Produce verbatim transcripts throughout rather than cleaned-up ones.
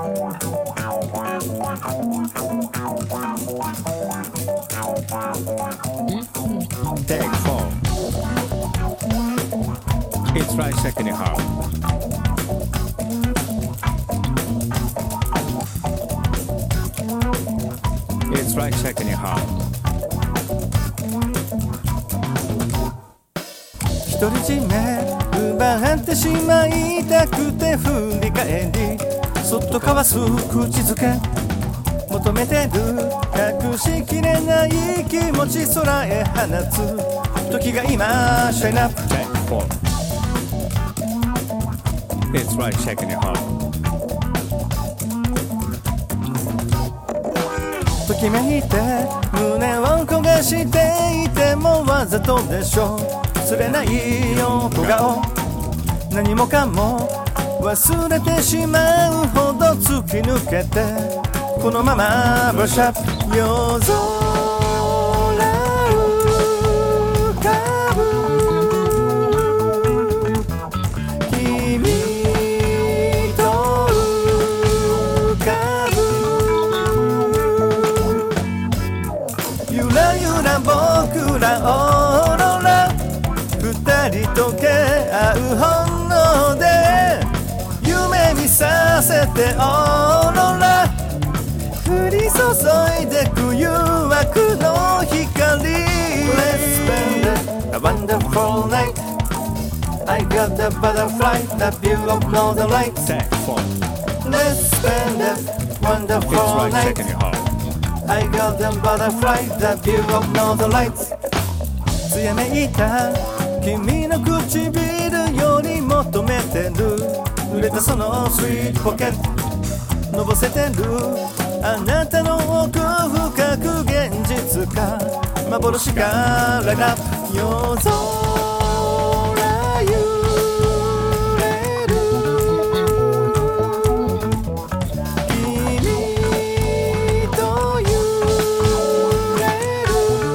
Take four. It's right second and half. It's right second and half. 独り占め奪ってしまいたくて振り返りそっと交わす口づけ求めてる隠しきれない気持ち空へ放つ時が今シャインアップ Take four. It's right second and half. ときめいて胸を焦がしていてもわざとでしょ釣れないよ小顔何もかも忘れてしまうほど突き抜けてこのままブラッシュアップ夜空浮かぶ君と浮かぶゆらゆら僕らオーロラ二人溶け合う本能で夢見させてオーロラ降り注いでく誘惑の光 Let's spend it, a wonderful night I got the butterfly, the view of northern lights Take four. Let's spend it, It's wonderful right night second and half. I got the butterfly, the view of northern lights 艶めいた君の唇より求めてる濡れたそのスイートポケットのぼせてるあなたの奥深く現実か幻からが夜空揺れる君と揺れ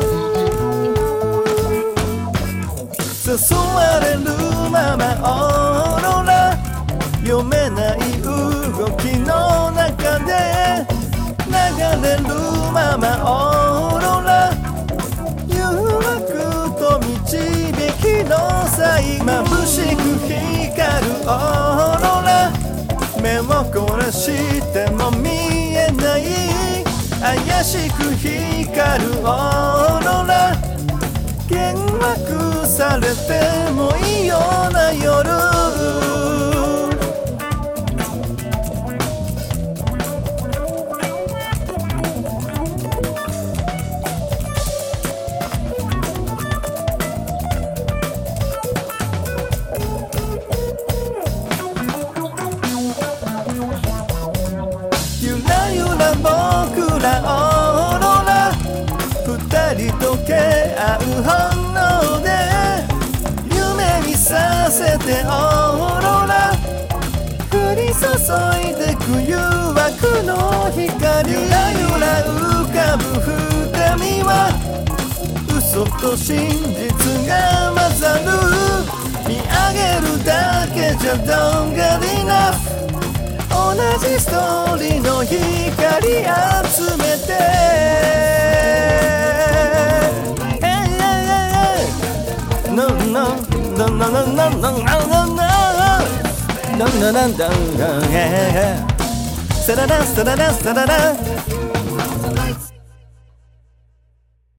る誘われるままオーロラ読めない動きの中で流れるままオーロラ誘惑と導きの際眩しく光るオーロラ目を凝らしても見えない怪しく光るオーロラ幻惑されてもいいような夜ゆらゆら僕らオーロラ二人溶け合う本能で夢見させてオーロラ降り注いでく誘惑の光ゆらゆら浮かぶ二人は嘘と真実が混ざる見上げるだけじゃ Don't get enough同じストーリーの光集めて No no no no no no no no no no no no no サララサララサララ